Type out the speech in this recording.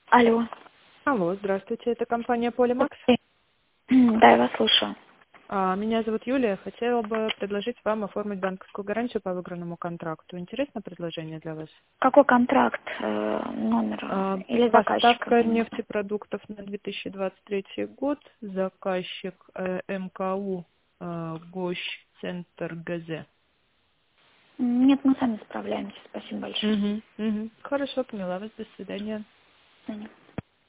Алло. Алло, здравствуйте, это компания Полимакс. Да, я вас слушаю. Меня зовут Юлия. Хотела бы предложить вам оформить банковскую гарантию по выигранному контракту. Интересное предложение для вас? Какой контракт, номер или заказчика? Поставка Я не знаю. нефтепродуктов на 2023 год. Заказчик МКУ ГОЩ Центр ГЗ. Нет, мы сами справляемся. Спасибо большое. Хорошо, поняла вас. До свидания. До свидания.